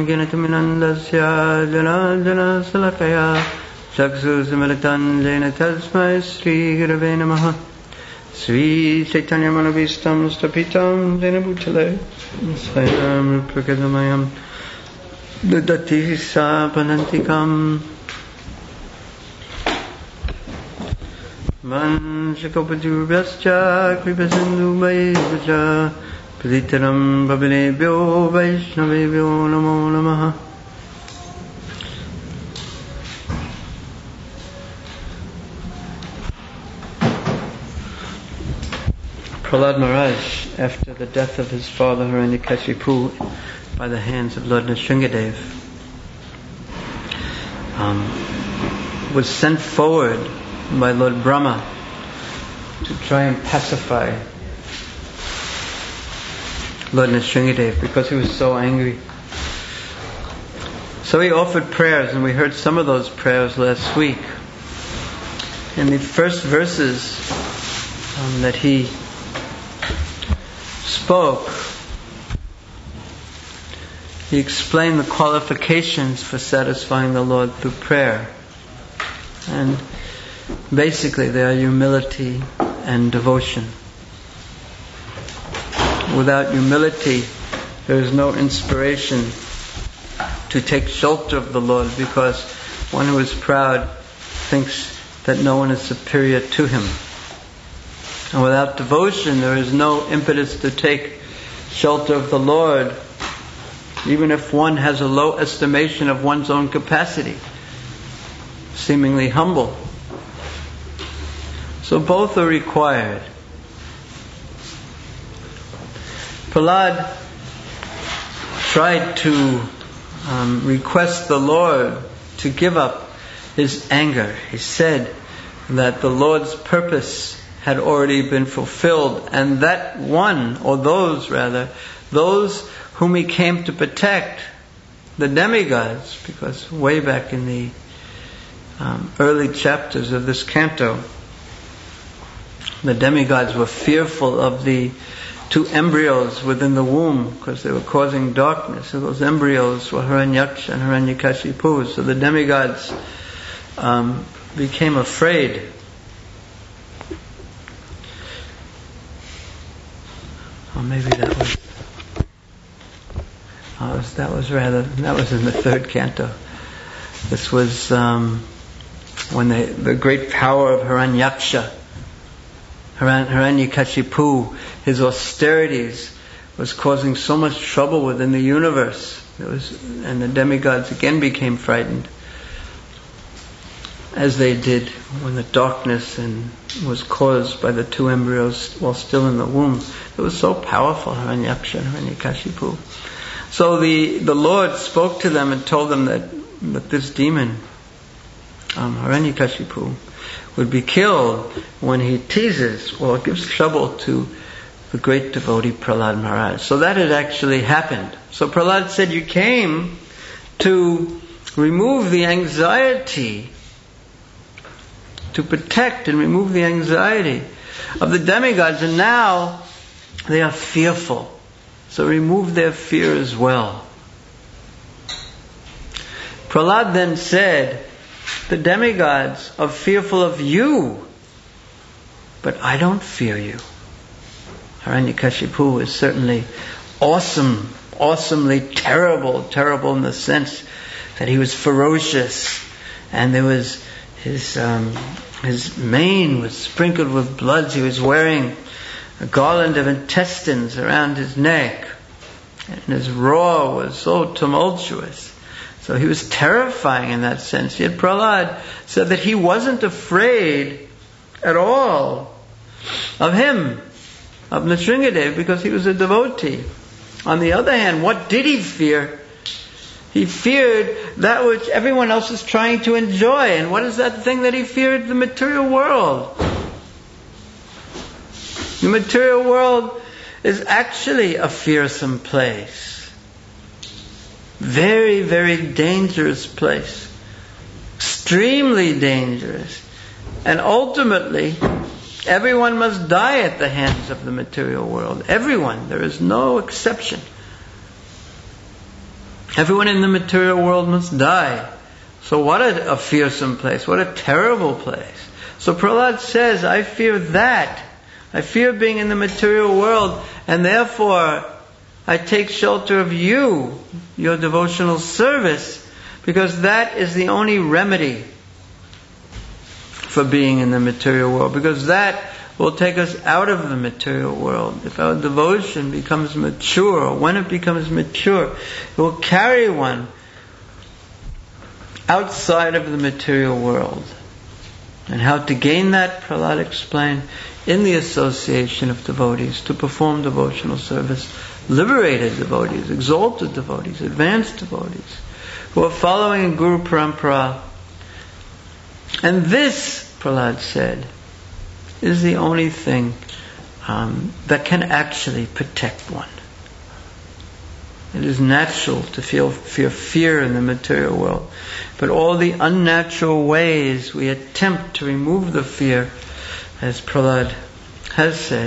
ginatuminandasya jana salakaya chaksu similitan jena tasmai Sri Gurave Namaha. Sri Chaitanya Manovistam Stapitam Jena Bhutale Swayam Rupakadamayam Dudati Sapanantikam Manshakopajubhyascha Kripasindu Vaisvacha Praditaram Bhavinebhyo Vaishnavebhyo Namo Namaha. Prahlad Maharaj, after the death of his father Hiranyakashipu by the hands of Lord Nrsingadev, was sent forward by Lord Brahma to try and pacify Lord Nrsingadev because he was so angry. So he offered prayers, and we heard some of those prayers last week. In the first verses that he spoke, he explained the qualifications for satisfying the Lord through prayer. And basically they are humility and devotion. Without humility, there is no inspiration to take shelter of the Lord, because one who is proud thinks that no one is superior to him. And without devotion, there is no impetus to take shelter of the Lord, even if one has a low estimation of one's own capacity, seemingly humble. So both are required. Prahlad tried to request the Lord to give up his anger. He said that the Lord's purpose had already been fulfilled, and that one, or those whom he came to protect, the demigods, because way back in the early chapters of this canto, the demigods were fearful of the two embryos within the womb because they were causing darkness. So those embryos were Hiranyaksha and Hiranyakashipu. So the demigods became afraid. Or maybe that was in the third canto. This was when the great power of Hiranyaksha, Hiranyakashipu, his austerities was causing so much trouble within the universe. And the demigods again became frightened, as they did when the darkness was caused by the two embryos while still in the womb. It was so powerful, Hiranyaksha and Hiranyakashipu. So the Lord spoke to them and told them that this demon, Hiranyakashipu, would be killed when he teases or gives trouble to the great devotee Prahlad Maharaj. So that had actually happened. So Prahlad said, you came to remove the anxiety, to protect and remove the anxiety of the demigods, and now they are fearful. So remove their fear as well. Prahlad then said, the demigods are fearful of you, but I don't fear you. Hiranyakashipu is certainly awesomely terrible in the sense that he was ferocious, and there was his mane was sprinkled with blood. He was wearing a garland of intestines around his neck, and his roar was so tumultuous. So he was terrifying in that sense. Yet Prahlad said that he wasn't afraid at all of him, of Nrsingadev, because he was a devotee. On the other hand, what did he fear? He feared that which everyone else is trying to enjoy. And what is that thing that he feared? The material world. The material world is actually a fearsome place. Very, very dangerous place. Extremely dangerous. And ultimately, everyone must die at the hands of the material world. Everyone. There is no exception. Everyone in the material world must die. So what a fearsome place. What a terrible place. So Prahlad says, I fear that. I fear being in the material world, and therefore I take shelter of you, your devotional service, because that is the only remedy for being in the material world, because that will take us out of the material world. If our devotion becomes mature, or when it becomes mature, it will carry one outside of the material world. And how to gain that, Prahlad explained, in the association of devotees, to perform devotional service, liberated devotees, exalted devotees, advanced devotees, who are following Guru Parampara. And this, Prahlad said, is the only thing that can actually protect one. It is natural to feel fear in the material world, but all the unnatural ways we attempt to remove the fear, as Prahlad has said,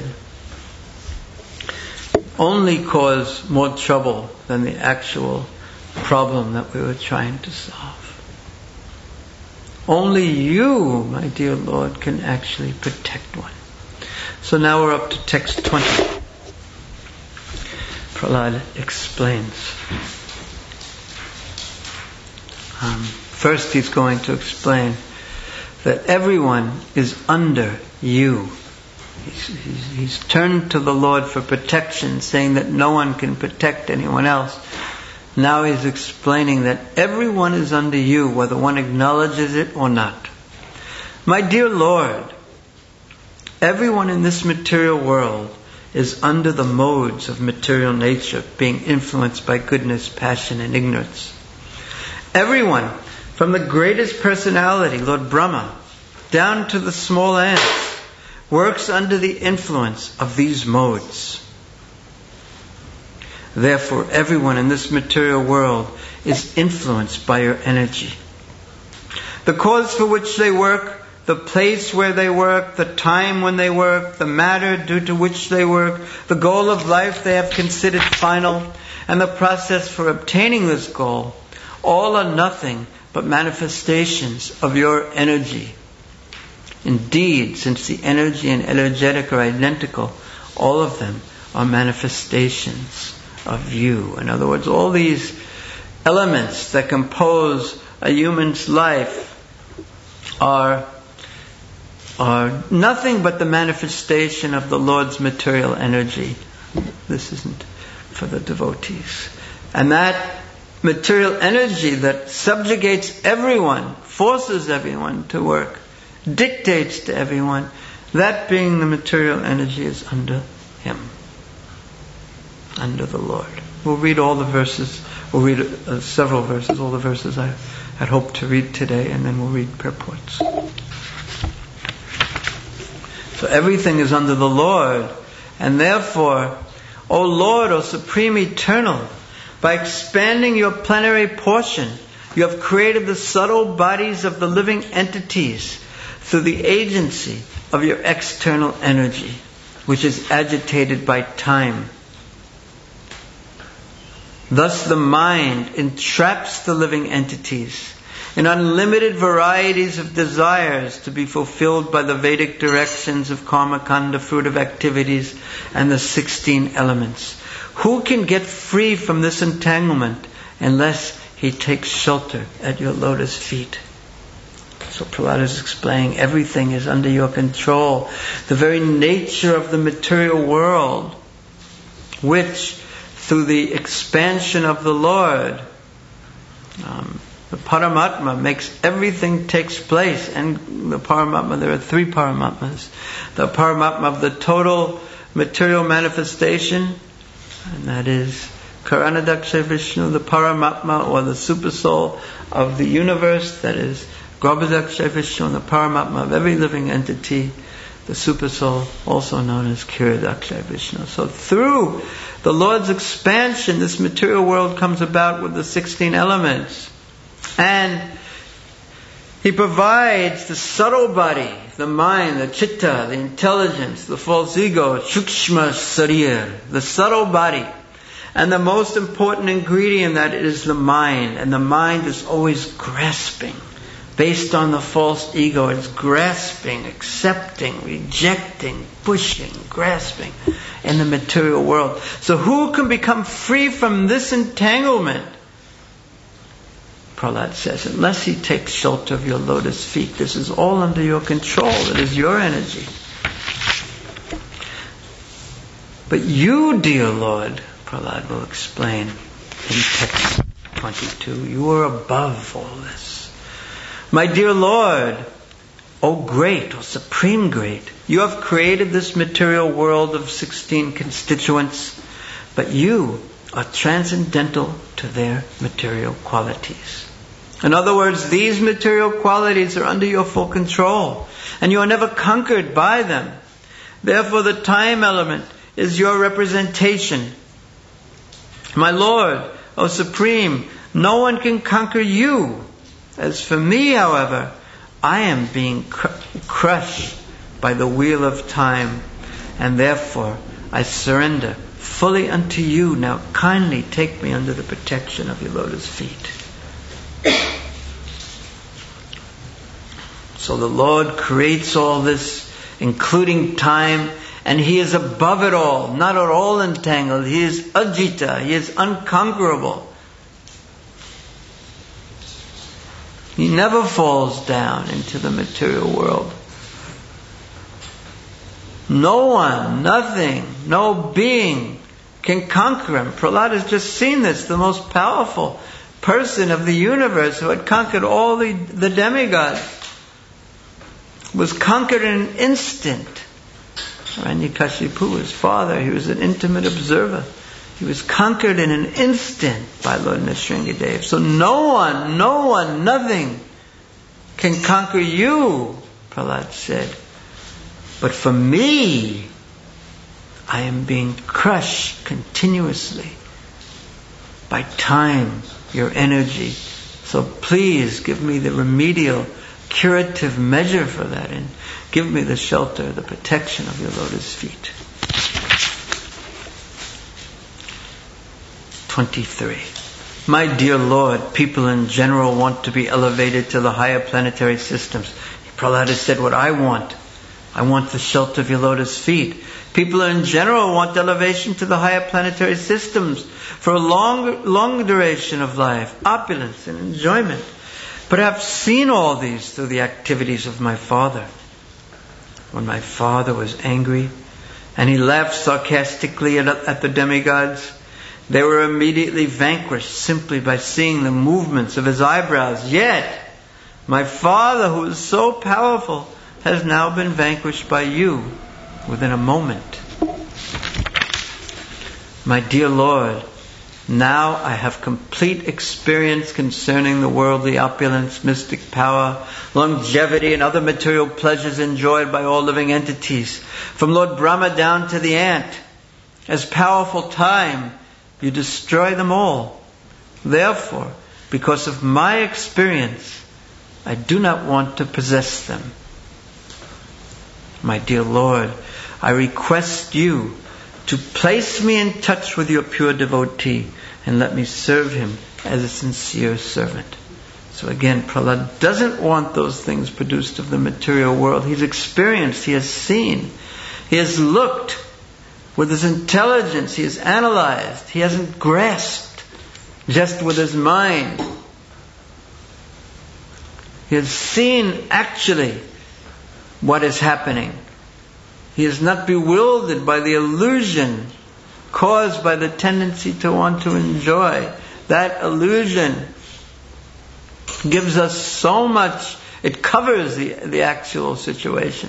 only cause more trouble than the actual problem that we were trying to solve. Only you, my dear Lord, can actually protect one. So now we're up to text 20. Prahlad explains. First he's going to explain that everyone is under you. He's turned to the Lord for protection, saying that no one can protect anyone else. Now he's explaining that everyone is under you, whether one acknowledges it or not. My dear Lord, everyone in this material world is under the modes of material nature, being influenced by goodness, passion, and ignorance. Everyone, from the greatest personality, Lord Brahma, down to the small ants, works under the influence of these modes. Therefore, everyone in this material world is influenced by your energy. The cause for which they work, the place where they work, the time when they work, the matter due to which they work, the goal of life they have considered final, and the process for obtaining this goal, all are nothing but manifestations of your energy. Indeed, since the energy and energetic are identical, all of them are manifestations of you. In other words, all these elements that compose a human's life are nothing but the manifestation of the Lord's material energy. This isn't for the devotees. And that material energy that subjugates everyone, forces everyone to work, dictates to everyone, that being the material energy is under Him, under the Lord. We'll read all the verses. We'll read several verses, all the verses I had hoped to read today, and then we'll read purports. So everything is under the Lord, and therefore, O Lord, O Supreme Eternal, by expanding your plenary portion, you have created the subtle bodies of the living entities through the agency of your external energy, which is agitated by time. Thus the mind entraps the living entities in unlimited varieties of desires to be fulfilled by the Vedic directions of karma kanda, fruit of activities, and the 16 elements. Who can get free from this entanglement unless he takes shelter at your lotus feet? So Prahlad is explaining everything is under your control. The very nature of the material world, which through the expansion of the Lord, the Paramatma makes everything takes place. And the Paramatma, there are three Paramatmas. The Paramatma of the total material manifestation, and that is Karanadaksha Vishnu, the Paramatma or the Supersoul of the universe, that is Garbhadaksha Vishnu, the Paramatma of every living entity, the Supersoul, also known as Kiradaksha Vishnu. So through the Lord's expansion, this material world comes about with the 16 elements. And He provides the subtle body, the mind, the chitta, the intelligence, the false ego, shukshma sarir, the subtle body. And the most important ingredient in that is the mind. And the mind is always grasping. Based on the false ego, it's grasping, accepting, rejecting, pushing, grasping in the material world. So who can become free from this entanglement? Prahlad says, unless he takes shelter of your lotus feet. This is all under your control. It is your energy. But you, dear Lord, Prahlad will explain in text 22, you are above all this. My dear Lord, O great, O supreme great, you have created this material world of 16 constituents, but you are transcendental to their material qualities. In other words, these material qualities are under your full control, and you are never conquered by them. Therefore, the time element is your representation. My Lord, O Supreme, no one can conquer you. As for me, however, I am being crushed by the wheel of time, and therefore I surrender fully unto you. Now kindly take me under the protection of your lotus feet. So the Lord creates all this, including time, and He is above it all, not at all entangled. He is Ajita, He is unconquerable. He never falls down into the material world. No one, nothing, no being can conquer Him. Prahlad has just seen this, the most powerful person of the universe who had conquered all the demigods, was conquered in an instant. Hiranyakashipu, his father, he was an intimate observer. He was conquered in an instant by Lord Nrsingadev. So no one, nothing can conquer you, Prahlad said. But for me, I am being crushed continuously by time, your energy. So please give me the remedial, curative measure for that, and give me the shelter, the protection of your lotus feet. 23. My dear Lord, people in general want to be elevated to the higher planetary systems. Prahlad has said what I want. I want the shelter of your lotus feet. People in general want elevation to the higher planetary systems for a long duration of life, opulence and enjoyment. But I've seen all these through the activities of my father. When my father was angry and he laughed sarcastically at the demigods, they were immediately vanquished simply by seeing the movements of his eyebrows. Yet, my father, who is so powerful, has now been vanquished by you within a moment. My dear Lord, now I have complete experience concerning the worldly opulence, mystic power, longevity, and other material pleasures enjoyed by all living entities, from Lord Brahma down to the ant. As powerful time, you destroy them all. Therefore, because of my experience, I do not want to possess them. My dear Lord, I request you to place me in touch with your pure devotee and let me serve him as a sincere servant. So again, Prahlad doesn't want those things produced of the material world. He's experienced, he has seen, he has looked with his intelligence, he has analyzed, he hasn't grasped just with his mind. He has seen actually what is happening. He is not bewildered by the illusion caused by the tendency to want to enjoy. That illusion gives us so much, it covers the actual situation.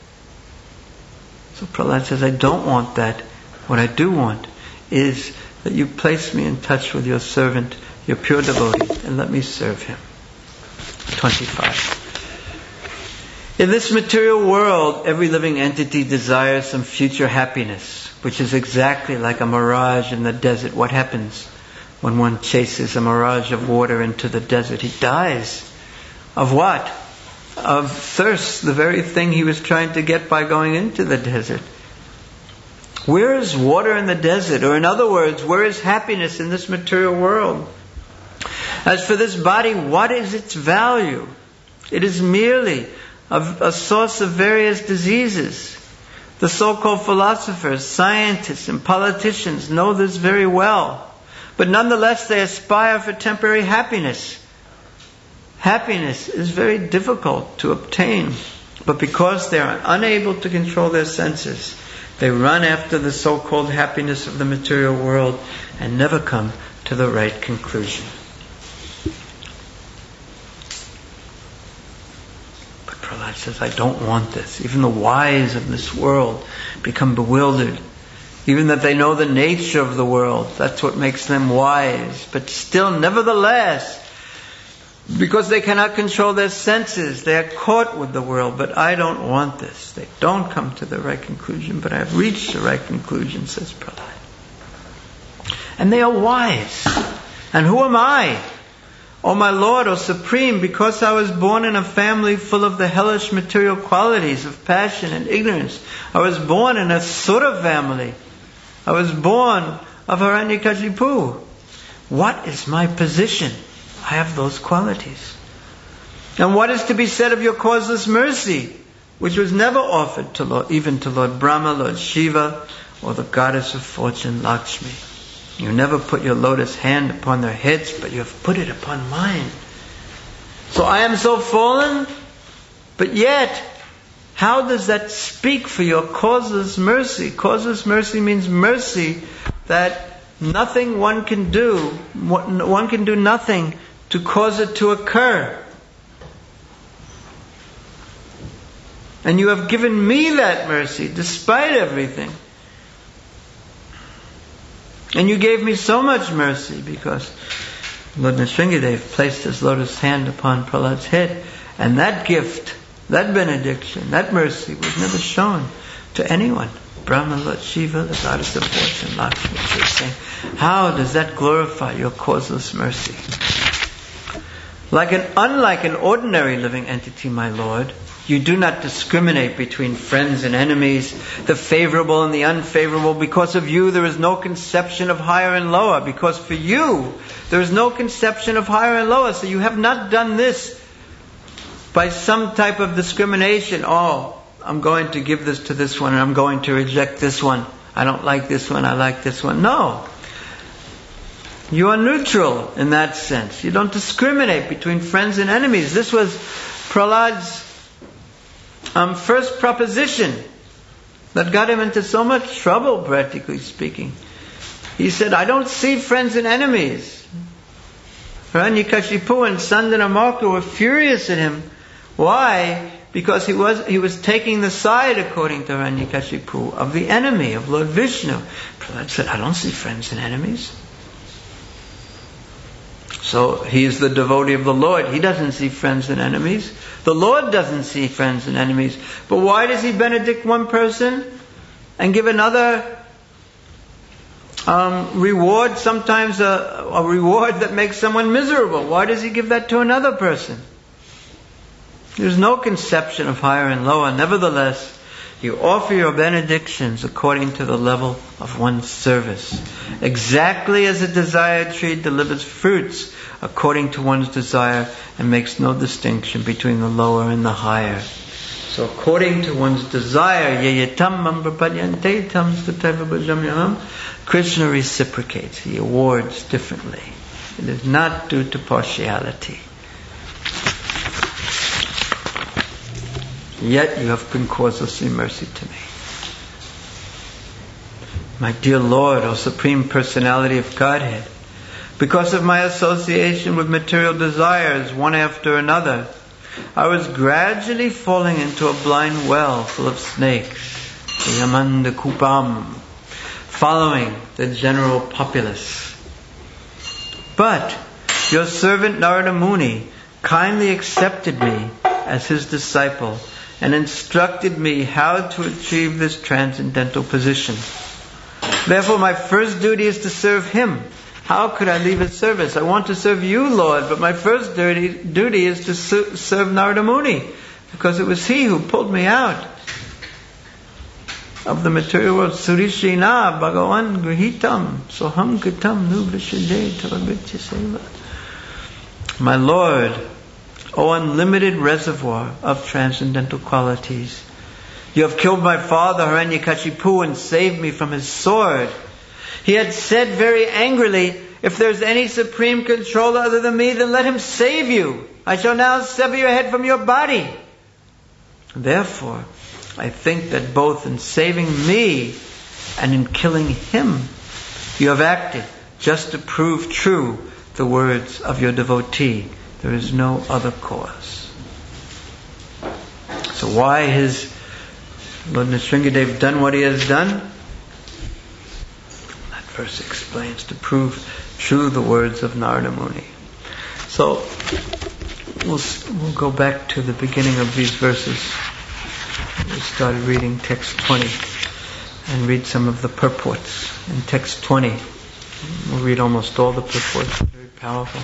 So Prahlad says, I don't want that. What I do want is that you place me in touch with your servant, your pure devotee, and let me serve him. 25. In this material world, every living entity desires some future happiness, which is exactly like a mirage in the desert. What happens when one chases a mirage of water into the desert? He dies. Of what? Of thirst, the very thing he was trying to get by going into the desert. Where is water in the desert? Or in other words, where is happiness in this material world? As for this body, what is its value? It is merely a source of various diseases. The so-called philosophers, scientists, and politicians know this very well. But nonetheless, they aspire for temporary happiness. Happiness is very difficult to obtain. But because they are unable to control their senses, they run after the so-called happiness of the material world and never come to the right conclusion. But Prahlad says, I don't want this. Even the wise of this world become bewildered. Even that they know the nature of the world, that's what makes them wise. But still, nevertheless, because they cannot control their senses, they are caught with the world. But I don't want this. They don't come to the right conclusion, but I have reached the right conclusion, says Prahlad. And they are wise. And who am I? O my Lord, O Supreme, because I was born in a family full of the hellish material qualities of passion and ignorance. I was born in a Sura family. I was born of Hiranyakashipu. What is my position? I have those qualities. And what is to be said of your causeless mercy, which was never offered to Lord, even to Lord Brahma, Lord Shiva, or the goddess of fortune, Lakshmi? You never put your lotus hand upon their heads, but you have put it upon mine. So I am so fallen, but yet, how does that speak for your causeless mercy? Causeless mercy means mercy that nothing one can do nothing to cause it to occur. And you have given me that mercy despite everything. And you gave me so much mercy because Lord Nrsingadev placed his lotus hand upon Prahlad's head, and that gift, that benediction, that mercy was never shown to anyone. Brahma, Lord Shiva, the goddess of fortune, Lakshmi. So he's saying, how does that glorify your causeless mercy? Unlike an ordinary living entity, my Lord, you do not discriminate between friends and enemies, the favorable and the unfavorable. Because of you, there is no conception of higher and lower. Because for you, there is no conception of higher and lower. So you have not done this by some type of discrimination. Oh, I'm going to give this to this one and I'm going to reject this one. I don't like this one, I like this one. No. You are neutral in that sense. You don't discriminate between friends and enemies. This was Prahlad's first proposition that got him into so much trouble, practically speaking. He said, I don't see friends and enemies. Hiranyakashipu and Sandanamarka were furious at him. Why? Because he was taking the side, according to Hiranyakashipu, of the enemy, of Lord Vishnu. Prahlad said, I don't see friends and enemies. So he is the devotee of the Lord. He doesn't see friends and enemies. The Lord doesn't see friends and enemies. But why does he benedict one person and give another reward, sometimes a reward that makes someone miserable? Why does he give that to another person? There's no conception of higher and lower. Nevertheless, you offer your benedictions according to the level of one's service. Exactly as a desired tree delivers fruits according to one's desire and makes no distinction between the lower and the higher. So according to one's desire, Krishna reciprocates. He awards differently. It is not due to partiality. Yet you have been causelessly mercy to me. My dear Lord, O Supreme Personality of Godhead, because of my association with material desires, one after another, I was gradually falling into a blind well full of snakes, the Yamanda Kupam, following the general populace. But your servant Narada Muni kindly accepted me as his disciple and instructed me how to achieve this transcendental position. Therefore, my first duty is to serve him. How could I leave his service? I want to serve you, Lord, but my first duty is to serve Narada Muni, because it was he who pulled me out of the material world. Surishina Bhagavan Grihitam Soham Gitam Nubrishade Tavabhityaseva. My Lord, O unlimited reservoir of transcendental qualities, you have killed my father Hiranyakashipu and saved me from his sword. He had said very angrily, if there's any supreme controller other than me, then let him save you. I shall now sever your head from your body. Therefore, I think that both in saving me and in killing him, you have acted just to prove true the words of your devotee. There is no other cause. So why has Lord Nrsingadev done what he has done? That verse explains, to prove true the words of Narada Muni. So we'll go back to the beginning of these verses. We started reading text 20 and read some of the purports. In text 20, we'll read almost all the purports. Very powerful.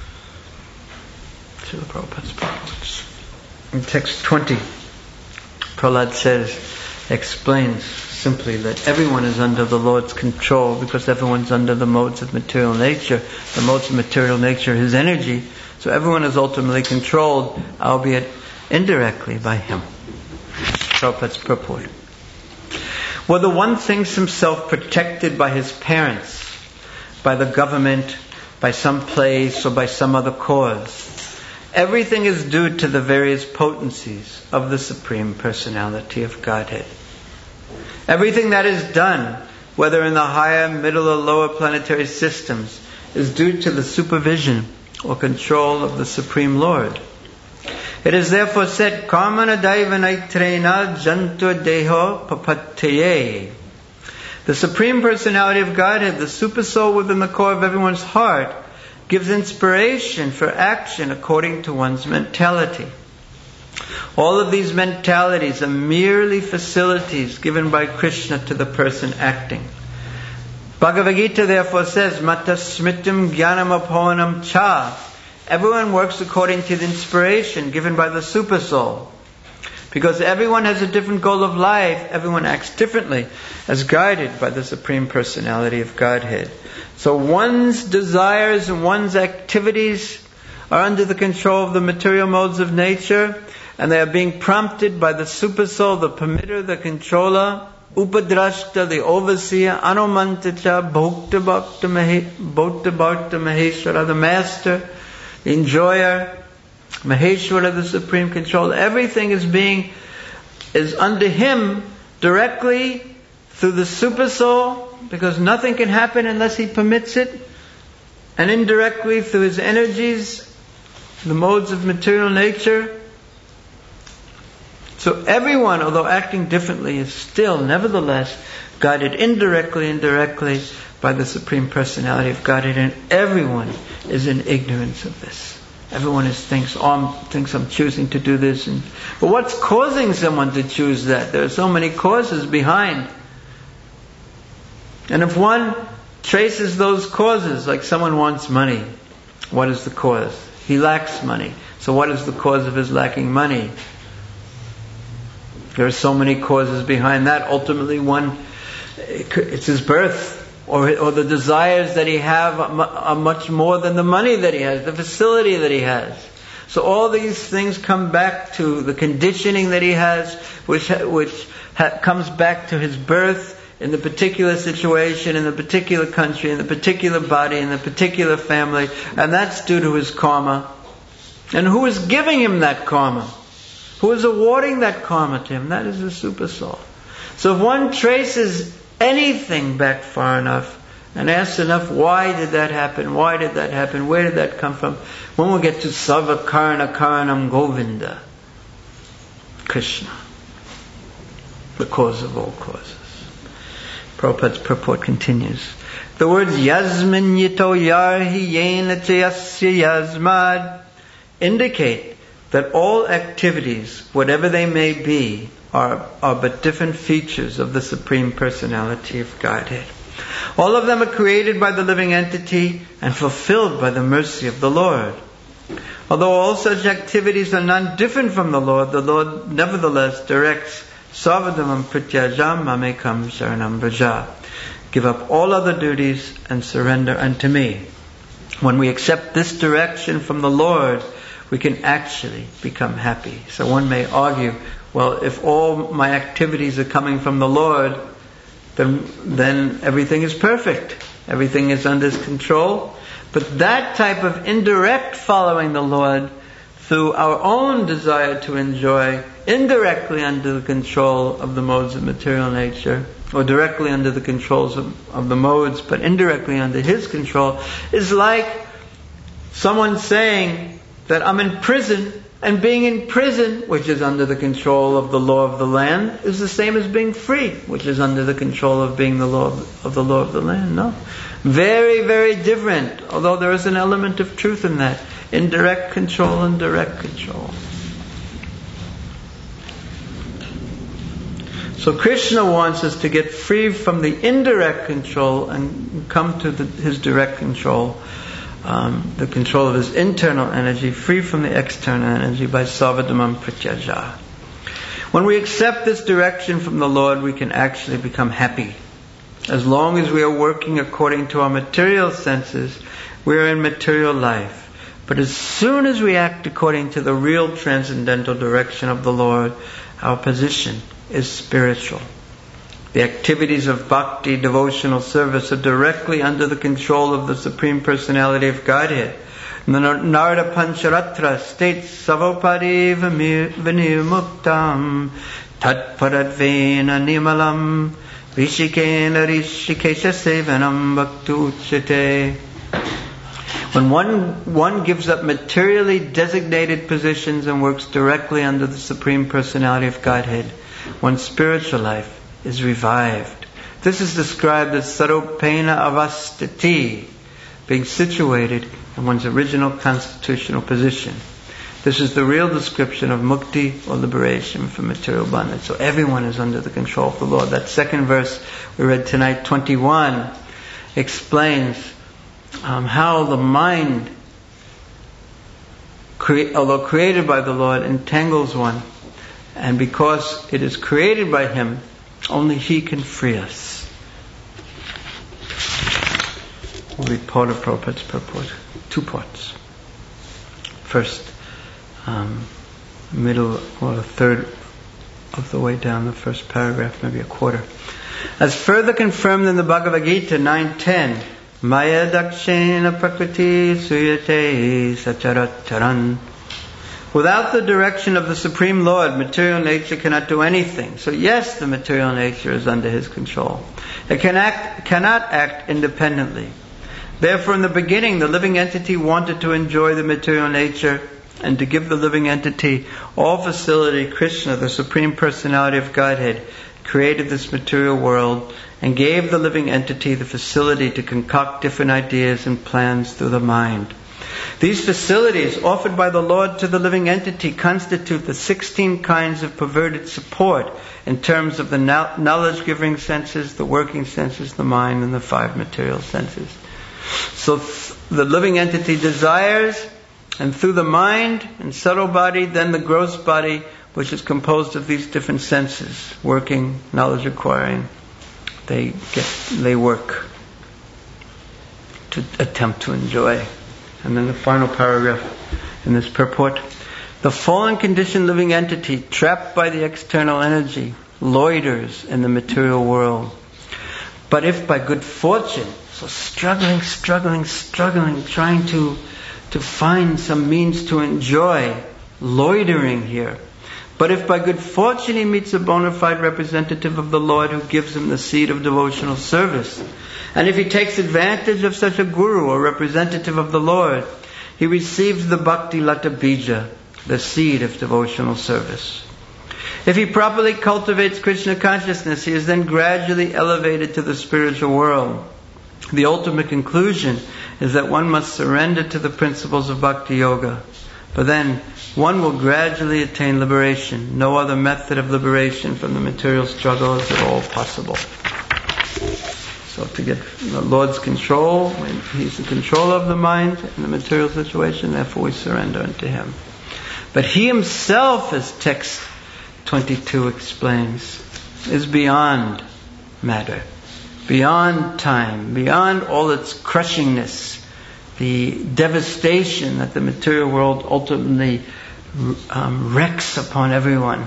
Srila Prabhupada's purports. In text 20, Prahlad explains simply that everyone is under the Lord's control because everyone's under the modes of material nature. The modes of material nature is energy, so everyone is ultimately controlled, albeit indirectly, by Him. Prabhupada's purport. Whether one thinks himself protected by his parents, by the government, by some place, or by some other cause, everything is due to the various potencies of the Supreme Personality of Godhead. Everything that is done, whether in the higher, middle, or lower planetary systems, is due to the supervision or control of the Supreme Lord. It is therefore said, Karmana Daivanaitrena Jantur Deho Papateye. The Supreme Personality of Godhead, the Super Soul within the core of everyone's heart, gives inspiration for action according to one's mentality. All of these mentalities are merely facilities given by Krishna to the person acting. Bhagavad Gita therefore says, Mata Smritim Jnanam Apohanam Cha. Everyone works according to the inspiration given by the Super Soul. Because everyone has a different goal of life, everyone acts differently as guided by the Supreme Personality of Godhead. So one's desires and one's activities are under the control of the material modes of nature, and they are being prompted by the Super Soul, the permitter, the controller, Upadrashta, the overseer, Anumantacha, Bhokta Bhakta Maheshwara, the master, the enjoyer, Maheshwara, the supreme control. Everything is under him directly through the Super Soul, because nothing can happen unless he permits it, and indirectly through his energies, the modes of material nature. So everyone, although acting differently, is still nevertheless guided indirectly by the Supreme Personality of Godhead, and everyone is in ignorance of this. Everyone thinks I'm choosing to do this. But what's causing someone to choose that? There are so many causes behind. And if one traces those causes, like someone wants money, what is the cause? He lacks money. So what is the cause of his lacking money? There are so many causes behind that. Ultimately, it's his birth. Or the desires that he have are much more than the money that he has, the facility that he has. So all these things come back to the conditioning that he has, which comes back to his birth in the particular situation, in the particular country, in the particular body, in the particular family, and that's due to his karma. And who is giving him that karma? Who is awarding that karma to him? That is the Super Soul. So if one traces anything back far enough and asks enough, why did that happen? Why did that happen? Where did that come from? When we get to Sarva Karana Karanam Govinda, Krishna, the cause of all causes. Prabhupada's purport continues. The words Yasmin Yito Yarhi Yena Chayasya Yasmad indicate that all activities, whatever they may be, are but different features of the Supreme Personality of Godhead. All of them are created by the living entity and fulfilled by the mercy of the Lord. Although all such activities are none different from the Lord nevertheless directs Savadamam pratyajam mamekam sharanam vraja. Give up all other duties and surrender unto me. When we accept this direction from the Lord, we can actually become happy. So one may argue, well, if all my activities are coming from the Lord, then everything is perfect. Everything is under His control. But that type of indirect following the Lord through our own desire to enjoy, indirectly under the control of the modes of material nature, or directly under the controls of the modes, but indirectly under His control, is like someone saying that I'm in prison, and being in prison, which is under the control of the law of the land, is the same as being free, which is under the control of being the law of the land. No. Very, very different, although there is an element of truth in that. Indirect control and direct control. So Krishna wants us to get free from the indirect control and come to His direct control, the control of His internal energy, free from the external energy by Savadamam Pratyaja. When we accept this direction from the Lord, we can actually become happy. As long as we are working according to our material senses, we are in material life. But as soon as we act according to the real transcendental direction of the Lord, our position is spiritual. The activities of bhakti, devotional service, are directly under the control of the Supreme Personality of Godhead. Narada Pancharatra states, Savopadi Vinimuktam Tatparadvena Nimalam Rishikena Rishikesha Sevanam Bhaktuchate. When one gives up materially designated positions and works directly under the Supreme Personality of Godhead, one's spiritual life is revived. This is described as Saropena Avastati, being situated in one's original constitutional position. This is the real description of mukti, or liberation from material bondage. So everyone is under the control of the Lord. That second verse we read tonight, 21, explains how the mind, although created by the Lord, entangles one. And because it is created by Him, only He can free us. We'll read part of Prabhupada's purport. 2 parts. First, middle or a third of the way down the first paragraph, maybe a quarter. As further confirmed in the Bhagavad Gita 9:10, Maya dakshena prakriti suyate sacharacharan. Without the direction of the Supreme Lord, material nature cannot do anything. So yes, the material nature is under His control. It cannot act independently. Therefore, in the beginning, the living entity wanted to enjoy the material nature, and to give the living entity all facility, Krishna, the Supreme Personality of Godhead, created this material world and gave the living entity the facility to concoct different ideas and plans through the mind. These facilities offered by the Lord to the living entity constitute the 16 kinds of perverted support in terms of the knowledge-giving senses, the working senses, the mind, and the 5 material senses. So the living entity desires, and through the mind and subtle body, then the gross body, which is composed of these different senses, working, knowledge acquiring, they work to attempt to enjoy. And then the final paragraph in this purport. The fallen conditioned living entity, trapped by the external energy, loiters in the material world. But if by good fortune, so struggling, trying to find some means to enjoy, loitering here. But if by good fortune he meets a bona fide representative of the Lord who gives him the seed of devotional service, and if he takes advantage of such a guru or representative of the Lord, he receives the bhakti lata bija, the seed of devotional service. If he properly cultivates Krishna consciousness, he is then gradually elevated to the spiritual world. The ultimate conclusion is that one must surrender to the principles of bhakti yoga. But then one will gradually attain liberation. No other method of liberation from the material struggle is at all possible. So to get the Lord's control, when He's in control of the mind and the material situation, therefore we surrender unto Him. But He Himself, as text 22 explains, is beyond matter, beyond time, beyond all its crushingness, the devastation that the material world ultimately wreaks upon everyone.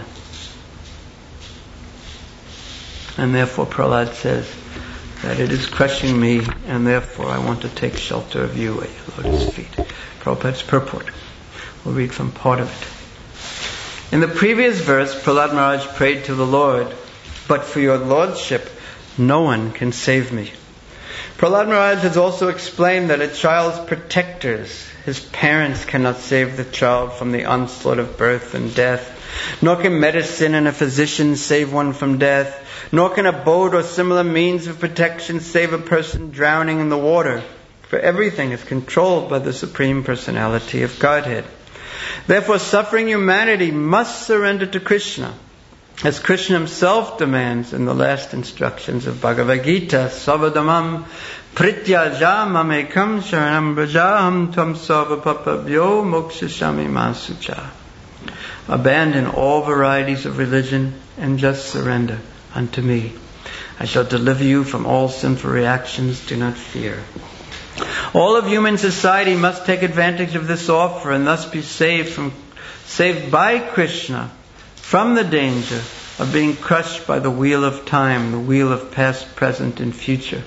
And therefore Prahlad says that it is crushing me, and therefore I want to take shelter of you at your lotus feet. Prabhupada's purport. We'll read from part of it. In the previous verse, Prahlad Maharaj prayed to the Lord, "But for your Lordship, no one can save me." Prahlad Maharaj has also explained that a child's protectors, his parents, cannot save the child from the onslaught of birth and death. Nor can medicine and a physician save one from death. Nor can a boat or similar means of protection save a person drowning in the water. For everything is controlled by the Supreme Personality of Godhead. Therefore, suffering humanity must surrender to Krishna, as Krishna himself demands in the last instructions of Bhagavad Gita, "Savadamam prityaja mamekam sharanam brajaham tvam savapapabhyo mokshashami masucha." Abandon all varieties of religion and just surrender unto me. I shall deliver you from all sinful reactions. Do not fear. All of human society must take advantage of this offer and thus be saved by Krishna from the danger of being crushed by the wheel of time, the wheel of past, present, and future.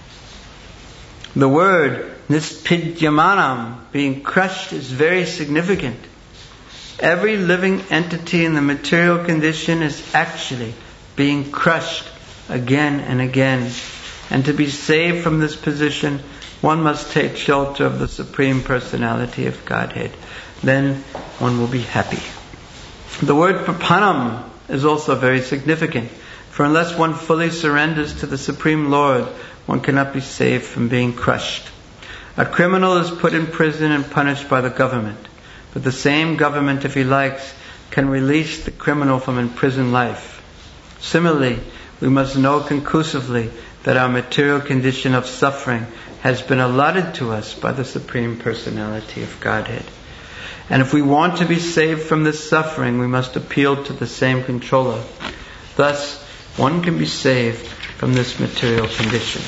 The word nispidyamanam, being crushed, is very significant. Every living entity in the material condition is actually being crushed again and again. And to be saved from this position, one must take shelter of the Supreme Personality of Godhead. Then one will be happy. The word prapanam is also very significant. For unless one fully surrenders to the Supreme Lord, one cannot be saved from being crushed. A criminal is put in prison and punished by the government. But the same government, if he likes, can release the criminal from imprisoned life. Similarly, we must know conclusively that our material condition of suffering has been allotted to us by the Supreme Personality of Godhead. And if we want to be saved from this suffering, we must appeal to the same controller. Thus, one can be saved from this material condition.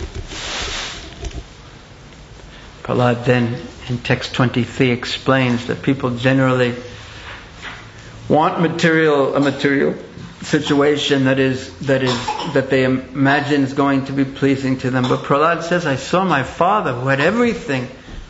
Prahlad then, in text 23, explains that people generally want a material situation that they imagine is going to be pleasing to them. But Prahlad says, I saw my father who had everything.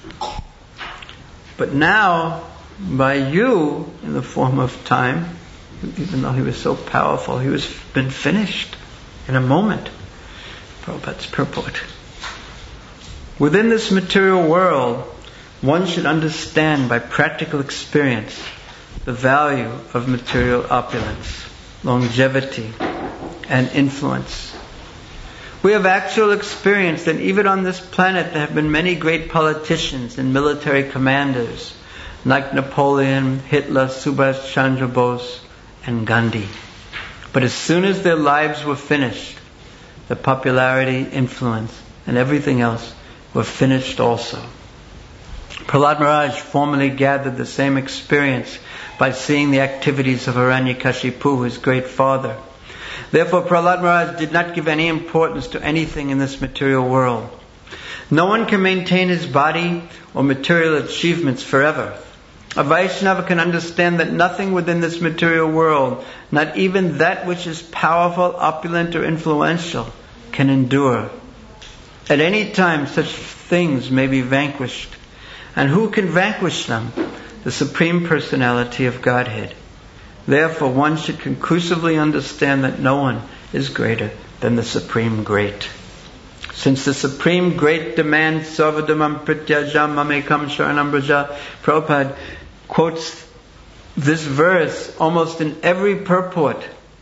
But now, by you, in the form of time, even though he was so powerful, he was been finished in a moment. Prabhupada's purport. Within this material world, one should understand by practical experience the value of material opulence, longevity, and influence. We have actual experience that even on this planet there have been many great politicians and military commanders like Napoleon, Hitler, Subhash Chandra Bose, and Gandhi. But as soon as their lives were finished, the popularity, influence, and everything else were finished also. Prahlad Maharaj formerly gathered the same experience by seeing the activities of Hiranyakashipu, his great father. Therefore, Prahlad Maharaj did not give any importance to anything in this material world. No one can maintain his body or material achievements forever. A Vaishnava can understand that nothing within this material world, not even that which is powerful, opulent, or influential, can endure. At any time, such things may be vanquished. And who can vanquish them? The Supreme Personality of Godhead. Therefore, one should conclusively understand that no one is greater than the Supreme Great. Since the Supreme Great demands Sarvadhamam Pratyajam Mamekam Sharanam Braja, Prabhupada quotes this verse almost in every purport.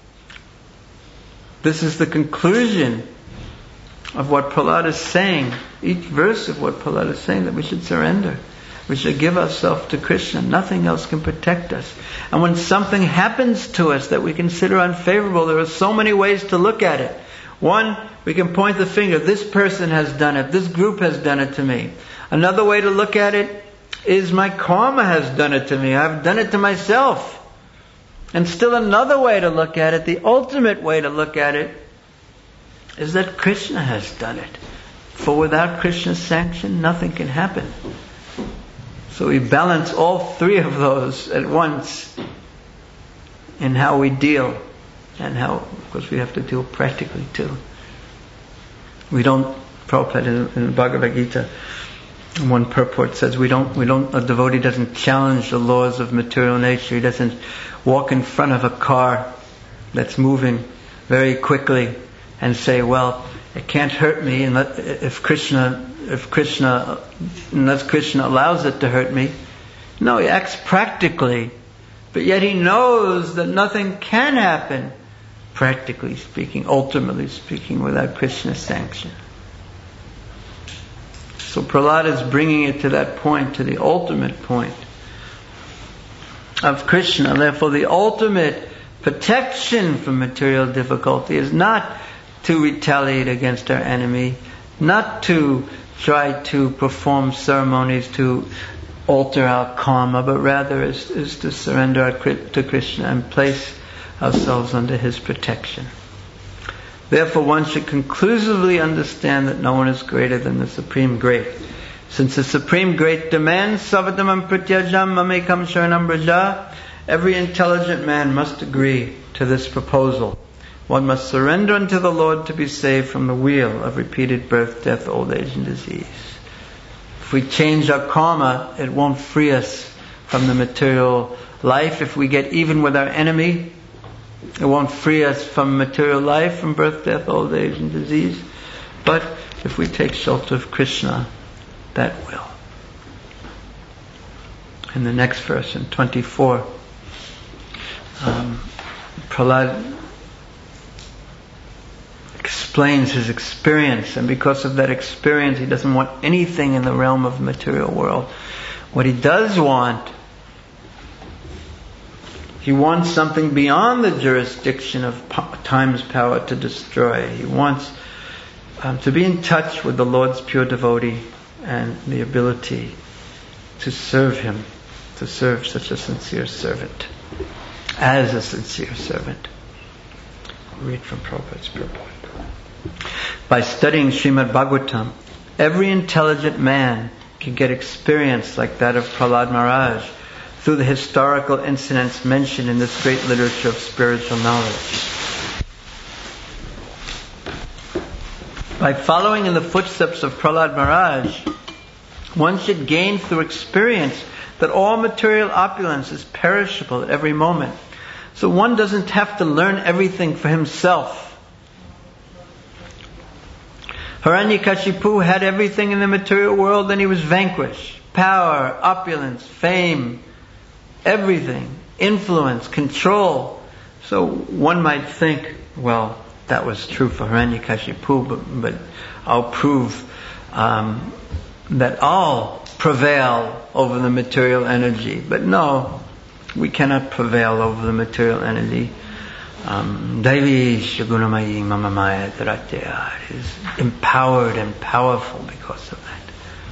This is the conclusion of what Prahlad is saying. Each verse of what Prahlad is saying, that we should surrender. We should give ourselves to Krishna. Nothing else can protect us. And when something happens to us that we consider unfavorable, there are so many ways to look at it. One, we can point the finger. This person has done it. This group has done it to me. Another way to look at it is my karma has done it to me. I've done it to myself. And still another way to look at it, the ultimate way to look at it, is that Krishna has done it. For without Krishna's sanction, nothing can happen. So we balance all three of those at once in how we deal, and how, of course, we have to deal practically too. We don't, Prabhupada in the Bhagavad Gita, one purport says, a devotee doesn't challenge the laws of material nature. He doesn't walk in front of a car that's moving very quickly and say, well, it can't hurt me unless Krishna allows it to hurt me. No, he acts practically, but yet he knows that nothing can happen, practically speaking, ultimately speaking, without Krishna's sanction. So Prahlad is bringing it to that point, to the ultimate point of Krishna. Therefore, the ultimate protection from material difficulty is not to retaliate against our enemy, not to try to perform ceremonies to alter our karma, but rather is to surrender to Krishna and place ourselves under His protection. Therefore, one should conclusively understand that no one is greater than the Supreme Great. Since the Supreme Great demands Savatamam Pratyajam Mamekam Sharanam Braja, every intelligent man must agree to this proposal. One must surrender unto the Lord to be saved from the wheel of repeated birth, death, old age, and disease. If we change our karma, it won't free us from the material life. If we get even with our enemy, it won't free us from material life, from birth, death, old age, and disease. But if we take shelter of Krishna, that will. In the next verse, in 24, Prahlad explains his experience, and because of that experience, he doesn't want anything in the realm of the material world. What he does want, he wants something beyond the jurisdiction of time's power to destroy. He wants to be in touch with the Lord's pure devotee and the ability to serve Him, to serve such a sincere servant, as a sincere servant. I'll read from Prabhupada's purport. By studying Srimad Bhagavatam, every intelligent man can get experience like that of Prahlad Maharaj through the historical incidents mentioned in this great literature of spiritual knowledge. By following in the footsteps of Prahlad Maharaj, one should gain through experience that all material opulence is perishable at every moment. So one doesn't have to learn everything for himself. Hiranyakashipu had everything in the material world and he was vanquished. Power, opulence, fame, everything, influence, control. So one might think, well, that was true for Hiranyakashipu, but I'll prove that I'll prevail over the material energy. But no, we cannot prevail over the material energy. Devi Shagunamayi Mamamaya Dharatya is empowered and powerful because of that.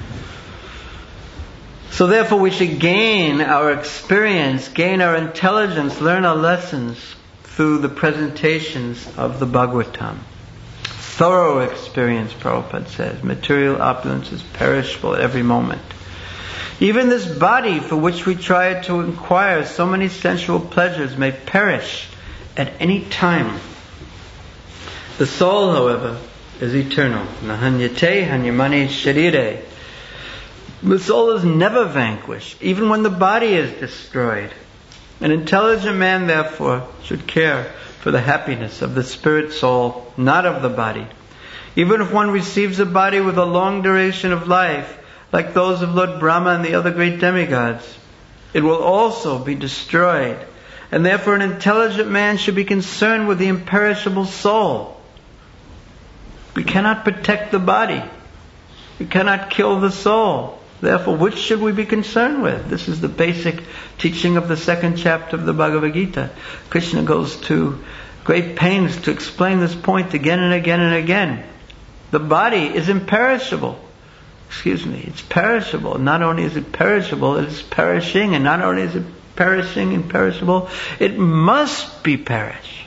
So therefore we should gain our experience, gain our intelligence, learn our lessons through the presentations of the Bhagavatam. Thorough experience, Prabhupada says. Material opulence is perishable at every moment. Even this body for which we try to acquire so many sensual pleasures may perish at any time. The soul, however, is eternal. Nahanyate hanyamani sharire. The soul is never vanquished, even when the body is destroyed. An intelligent man, therefore, should care for the happiness of the spirit soul, not of the body. Even if one receives a body with a long duration of life, like those of Lord Brahma and the other great demigods, it will also be destroyed. And therefore an intelligent man should be concerned with the imperishable soul. We cannot protect the body. We cannot kill the soul. Therefore, which should we be concerned with? This is the basic teaching of the second chapter of the Bhagavad Gita. Krishna goes to great pains to explain this point again and again and again. The body is imperishable. It's perishable. Not only is it perishable, it is perishing. And not only is it perishing, imperishable, it must be perished.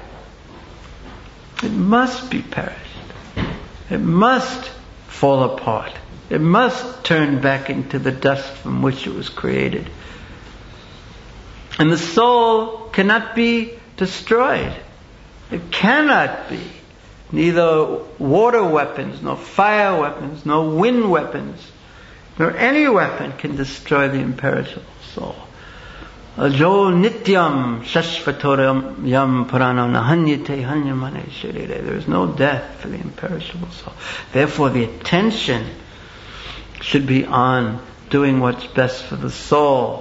It must be perished. It must fall apart. It must turn back into the dust from which it was created. And the soul cannot be destroyed. It cannot be. Neither water weapons, nor fire weapons, nor wind weapons, nor any weapon can destroy the imperishable soul. Ajo nityam shashvatoram yam puranam nahanyate hanyamane sharire. There is no death for the imperishable soul. Therefore the attention should be on doing what's best for the soul,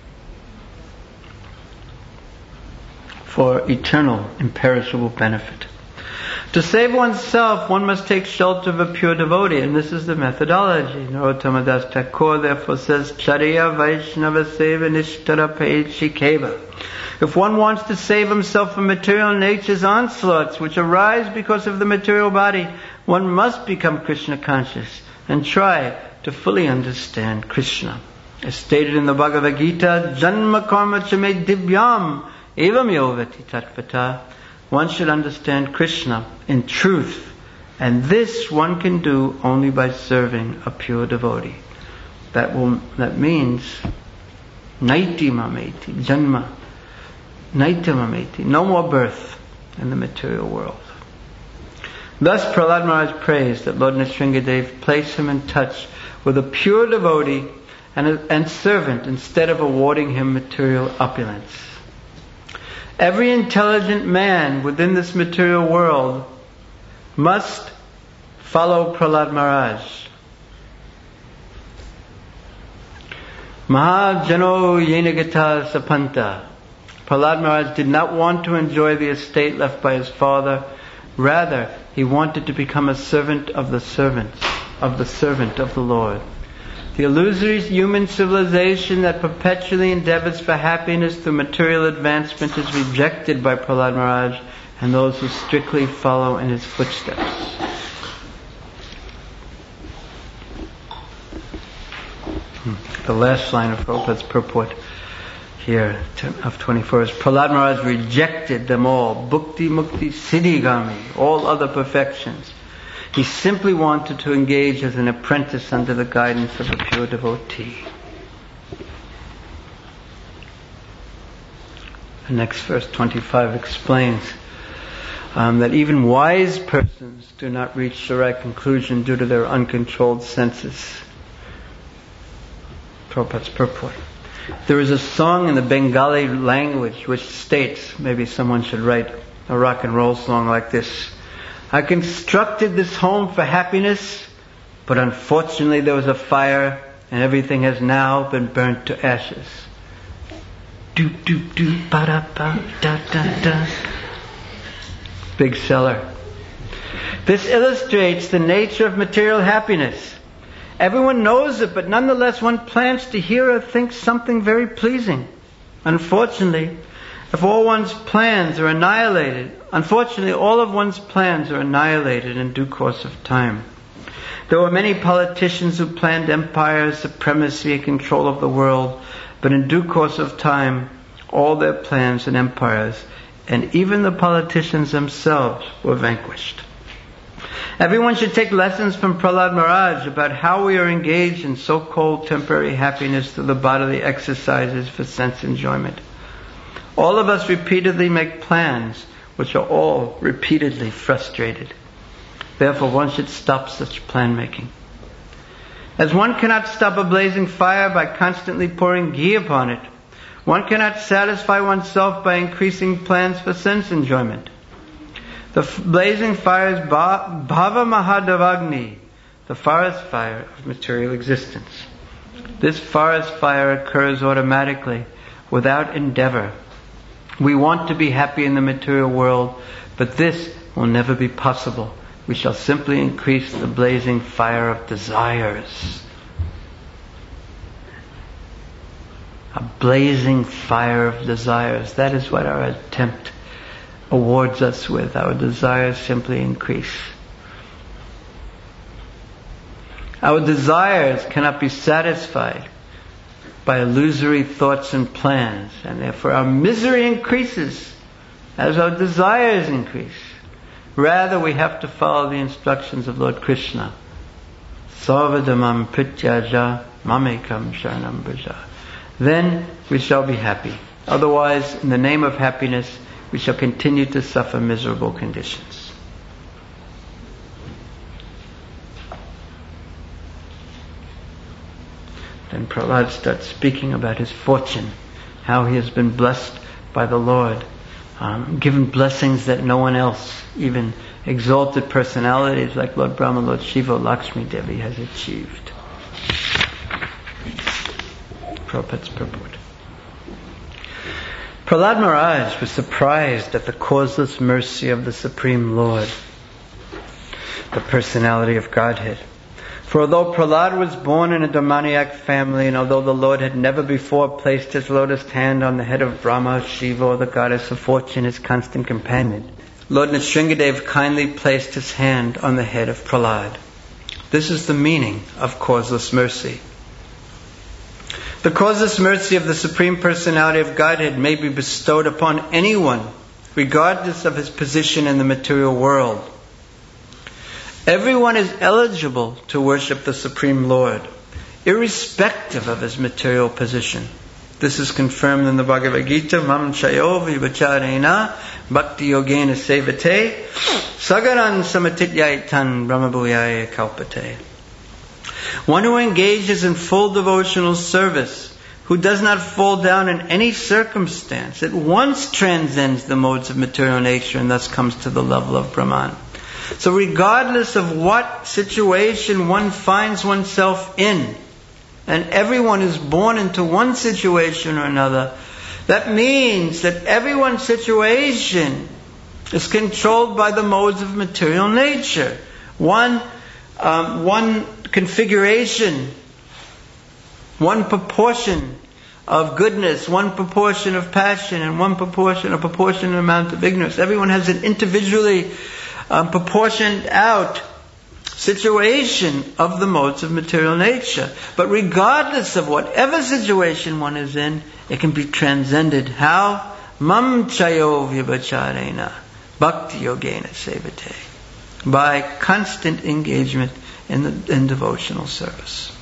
for eternal, imperishable benefit. To save oneself, one must take shelter of a pure devotee, and this is the methodology. Narottama Das Thakur therefore says, Chariya Vaishnava Seva Nishtara Pechikeva. If one wants to save himself from material nature's onslaughts, which arise because of the material body, one must become Krishna conscious and try to fully understand Krishna. As stated in the Bhagavad Gita, Janma Karma Chame Divyam Evam Yovati Tatvata. One should understand Krishna in truth, and this one can do only by serving a pure devotee. That means Naiti Mameti, Janma, Naiti Mameti, no more birth in the material world. Thus Prahlad Maharaj prays that Lord Nrsingadev place him in touch with a pure devotee and servant instead of awarding him material opulence. Every intelligent man within this material world must follow Prahlad Maharaj. Mahajano Yenagata Sapanta. Prahlad Maharaj did not want to enjoy the estate left by his father. Rather, he wanted to become a servant of the servant of the Lord. The illusory human civilization that perpetually endeavors for happiness through material advancement is rejected by Prahlad Maharaj and those who strictly follow in his footsteps. The last line of Prabhupada's purport here of 24 is Prahlad Maharaj rejected them all, bhukti, mukti, siddhigami, all other perfections. He simply wanted to engage as an apprentice under the guidance of a pure devotee. The next verse 25 explains that even wise persons do not reach the right conclusion due to their uncontrolled senses. Prabhupada's purport. There is a song in the Bengali language which states, maybe someone should write a rock and roll song like this. I constructed this home for happiness, but unfortunately there was a fire and everything has now been burnt to ashes. Do do do ba da ba da da da. Big seller. This illustrates the nature of material happiness. Everyone knows it, but nonetheless one plans to hear or think something very pleasing. Unfortunately, all of one's plans are annihilated in due course of time. There were many politicians who planned empires, supremacy, and control of the world, but in due course of time, all their plans and empires, and even the politicians themselves, were vanquished. Everyone should take lessons from Prahlad Maharaj about how we are engaged in so-called temporary happiness through the bodily exercises for sense enjoyment. All of us repeatedly make plans which are all repeatedly frustrated. Therefore, one should stop such plan making. As one cannot stop a blazing fire by constantly pouring ghee upon it, one cannot satisfy oneself by increasing plans for sense enjoyment. The blazing fire is Bhava Mahadavagni, the forest fire of material existence. This forest fire occurs automatically, without endeavor. We want to be happy in the material world, but this will never be possible. We shall simply increase the blazing fire of desires. A blazing fire of desires. That is what our attempt awards us with. Our desires simply increase. Our desires cannot be satisfied by illusory thoughts and plans, and therefore our misery increases as our desires increase. Rather, we have to follow the instructions of Lord Krishna. Sarvadhamam prityaja mamekam sharanam braja. Then we shall be happy. Otherwise, in the name of happiness, we shall continue to suffer miserable conditions. Then Prahlad starts speaking about his fortune, how he has been blessed by the Lord, given blessings that no one else, even exalted personalities like Lord Brahma, Lord Shiva, Lakshmi Devi, has achieved. Prabhupada's purport. Prahlad Maharaj was surprised at the causeless mercy of the Supreme Lord, the personality of Godhead. For although Prahlad was born in a demoniac family, and although the Lord had never before placed his lotus hand on the head of Brahma, Shiva, or the goddess of fortune, his constant companion, Lord Nrsingadev kindly placed his hand on the head of Prahlad. This is the meaning of causeless mercy. The causeless mercy of the Supreme Personality of Godhead may be bestowed upon anyone, regardless of his position in the material world. Everyone is eligible to worship the Supreme Lord, irrespective of his material position. This is confirmed in the Bhagavad Gita, Mam chayo vibacharena bhakti yogena sevate sagaran samatityaitan brahmabhuyaya kalpate. One who engages in full devotional service, who does not fall down in any circumstance, at once transcends the modes of material nature and thus comes to the level of Brahman. So regardless of what situation one finds oneself in, and everyone is born into one situation or another, that means that everyone's situation is controlled by the modes of material nature. One configuration, one proportion of goodness, one proportion of passion, and one proportionate amount of ignorance. Everyone has an individually proportioned out situation of the modes of material nature. But regardless of whatever situation one is in, it can be transcended. How? Mam chayo vibacharena bhakti yogena sevate. By constant engagement in devotional service.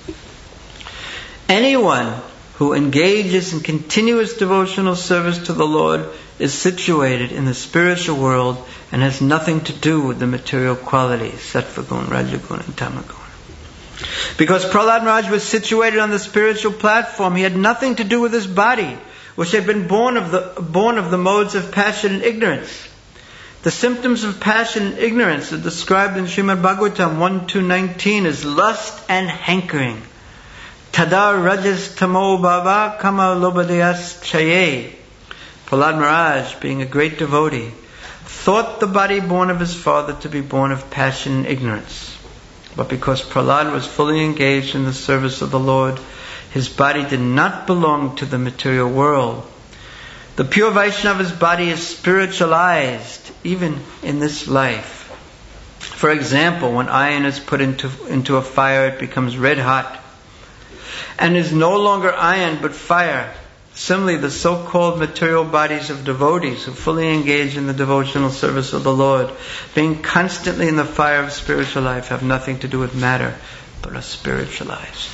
Anyone who engages in continuous devotional service to the Lord is situated in the spiritual world and has nothing to do with the material qualities, Sattva Guna, Rajagun, and Tamagun. Because Prahlad Maharaj was situated on the spiritual platform, he had nothing to do with his body, which had been born of the modes of passion and ignorance. The symptoms of passion and ignorance are described in Srimad Bhagavatam 1.2.19 as lust and hankering. Tadar rajas tamo bhava kama lobadayas chaye. Prahlad Maharaj, being a great devotee, thought the body born of his father to be born of passion and ignorance. But because Prahlad was fully engaged in the service of the Lord, his body did not belong to the material world. The pure Vaishnava's body is spiritualized even in this life. For example, when iron is put into a fire, it becomes red hot and is no longer iron but fire. Similarly, the so-called material bodies of devotees who fully engage in the devotional service of the Lord, being constantly in the fire of spiritual life, have nothing to do with matter, but are spiritualized.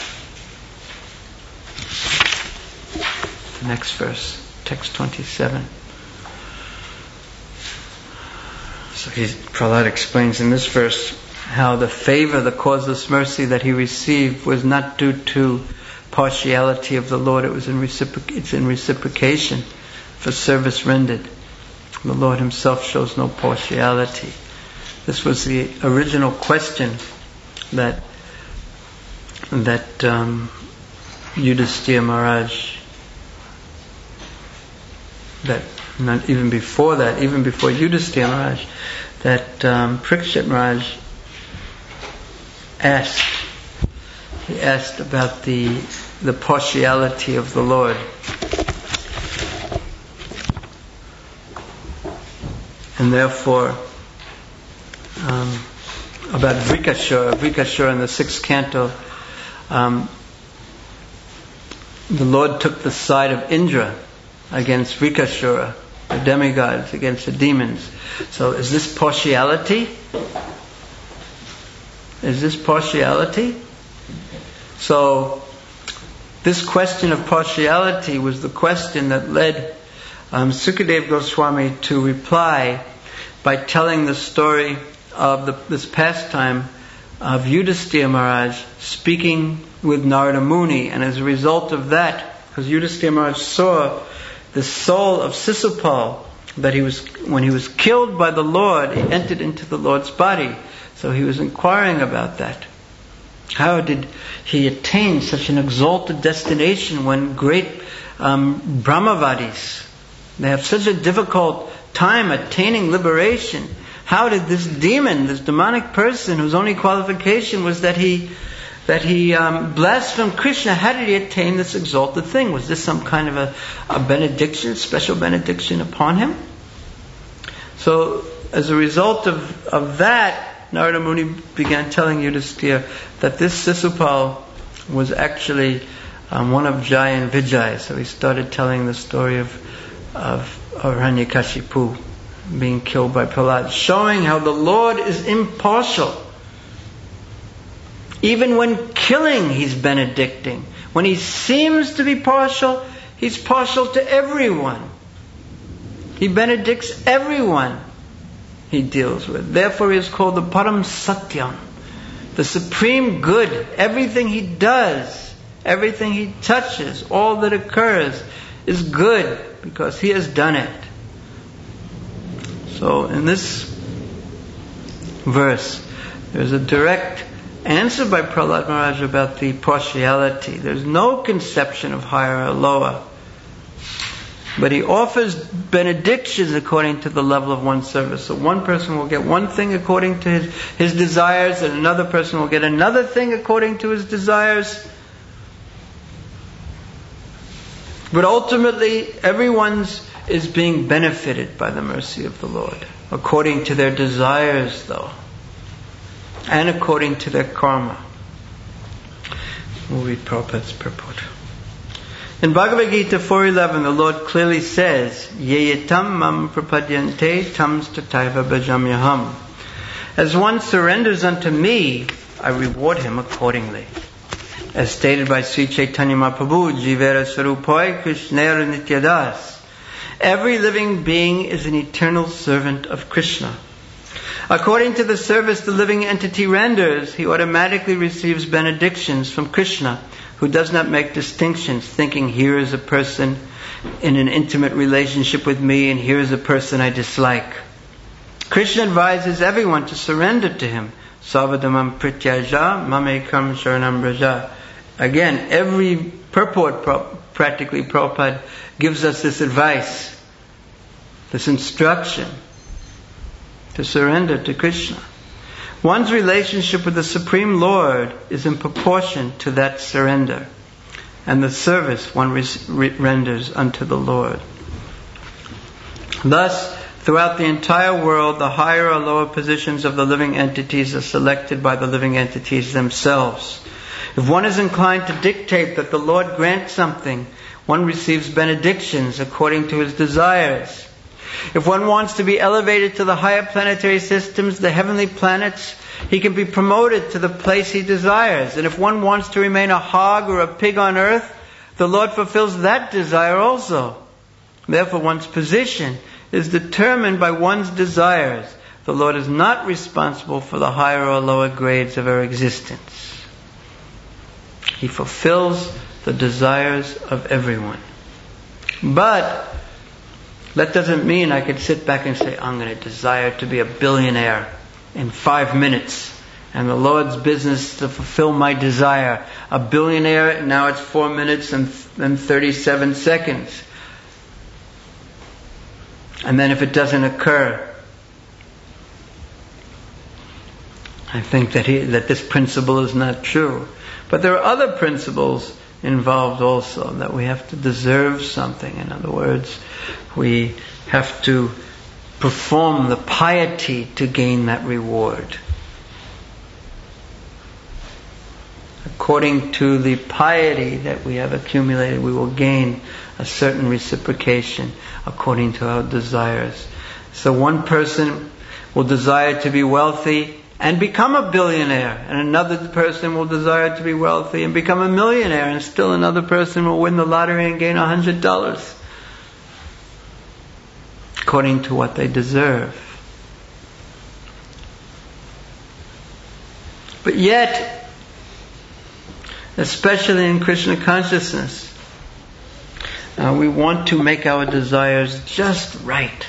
The next verse, text 27. So Prahlad explains in this verse how the favor, the causeless mercy that he received was not due to partiality of the Lord. It's in reciprocation for service rendered. The Lord himself shows no partiality. This was the original question that Yudhisthira Maharaj, that not even before that, even before Yudhisthira Maharaj, that Parikshit Maharaj asked. He asked about the partiality of the Lord. And therefore, about Vrikashura in the 6th canto, the Lord took the side of Indra against Vrikashura, the demigods, against the demons. So is this partiality? Is this partiality? So this question of partiality was the question that led Sukadeva Goswami to reply by telling the story of this pastime of Yudhisthira Maharaj speaking with Narada Muni, and as a result of that, because Yudhisthira Maharaj saw the soul of Sisupal, that when he was killed by the Lord, he entered into the Lord's body. So he was inquiring about that. How did he attain such an exalted destination when great Brahmavadis, they have such a difficult time attaining liberation? How did this demon, this demonic person whose only qualification was that he blasphemed Krishna, how did he attain this exalted thing? Was this some kind of a benediction, special benediction upon him? So as a result of that, Narada Muni began telling Yudhisthira that this Sisupal was actually one of Jai and Vijay. So he started telling the story of Hiranyakashipu being killed by Prahlad, showing how the Lord is impartial. Even when killing, He's benedicting. When He seems to be partial, He's partial to everyone. He benedicts everyone He deals with. Therefore He is called the Param Satyam, the supreme good. Everything He does, everything He touches, all that occurs is good because He has done it. So in this verse, there's a direct answer by Prahlad Maharaj about the partiality. There's no conception of higher or lower. But he offers benedictions according to the level of one's service. So one person will get one thing according to his desires, and another person will get another thing according to his desires. But ultimately, everyone's is being benefited by the mercy of the Lord, according to their desires though, and according to their karma. We'll read Prabhupada's purport. In Bhagavad Gita 4.11, the Lord clearly says, Yeyetam mam prapadyante tam stataiva bhajamyaham. As one surrenders unto me, I reward him accordingly. As stated by Sri Chaitanya Mahaprabhu, Jivera Sarupai Krishnera Nityadas. Every living being is an eternal servant of Krishna. According to the service the living entity renders, he automatically receives benedictions from Krishna, who does not make distinctions, thinking here is a person in an intimate relationship with me and here is a person I dislike. Krishna advises everyone to surrender to him. Savadamam prityaja mamekam sharanam braja. Again, every purport practically Prabhupada gives us this advice, this instruction to surrender to Krishna. One's relationship with the Supreme Lord is in proportion to that surrender and the service one renders unto the Lord. Thus, throughout the entire world, the higher or lower positions of the living entities are selected by the living entities themselves. If one is inclined to dictate that the Lord grant something, one receives benedictions according to his desires. If one wants to be elevated to the higher planetary systems, the heavenly planets, he can be promoted to the place he desires. And if one wants to remain a hog or a pig on earth, the Lord fulfills that desire also. Therefore, one's position is determined by one's desires. The Lord is not responsible for the higher or lower grades of our existence. He fulfills the desires of everyone. But that doesn't mean I could sit back and say, I'm going to desire to be a billionaire in 5 minutes. And the Lord's business to fulfill my desire. A billionaire, now it's 4 minutes and 37 seconds. And then if it doesn't occur, I think that this principle is not true. But there are other principles involved also, that we have to deserve something. In other words, we have to perform the piety to gain that reward. according to the piety that we have accumulated, we will gain a certain reciprocation according to our desires. So one person will desire to be wealthy and become a billionaire, and another person will desire to be wealthy and become a millionaire, and still another person will win the lottery and gain $100, according to what they deserve. But yet, especially in Krishna consciousness, we want to make our desires just right.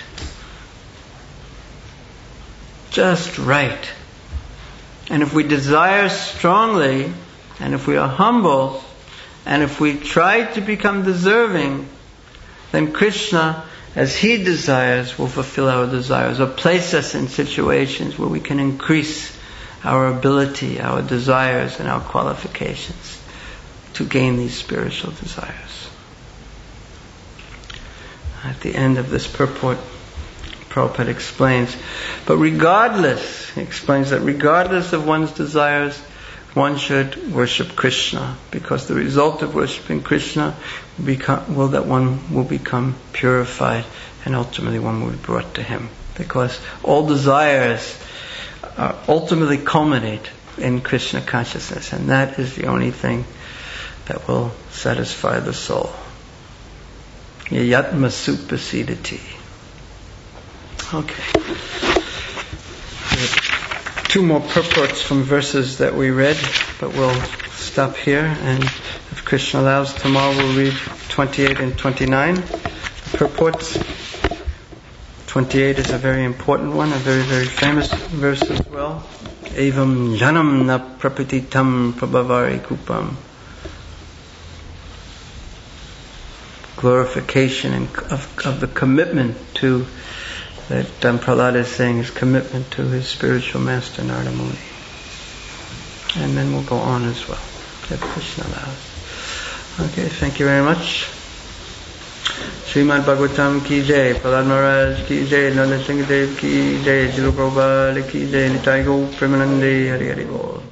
Just right. And if we desire strongly, and if we are humble, and if we try to become deserving, then Krishna, as He desires, will fulfill our desires, or place us in situations where we can increase our ability, our desires, and our qualifications to gain these spiritual desires. At the end of this purport, Prabhupada explains, but regardless, he explains that regardless of one's desires, one should worship Krishna, because the result of worshipping Krishna will that one will become purified, and ultimately one will be brought to Him. Because all desires ultimately culminate in Krishna consciousness, and that is the only thing that will satisfy the soul. Yatma supasidati. Okay. Two more purports from verses that we read, but we'll stop here, and if Krishna allows, tomorrow we'll read 28 and 29 purports. 28 is a very important one, a very, very famous verse as well. Evam janam na prapatitam prabhavari kupam. Glorification of the commitment to, that Prahlad is saying, his commitment to his spiritual master Narada Muni. And then we'll go on as well, if Krishna allows. Okay, thank you very much. Srimad Bhagavatam ki jai, Prahlad Maharaj ki jai, Nanda Singh Dev ki jai, Jilu Prabhupada ki jai, Nitai Gaur Premanande, Hari Hari Bol.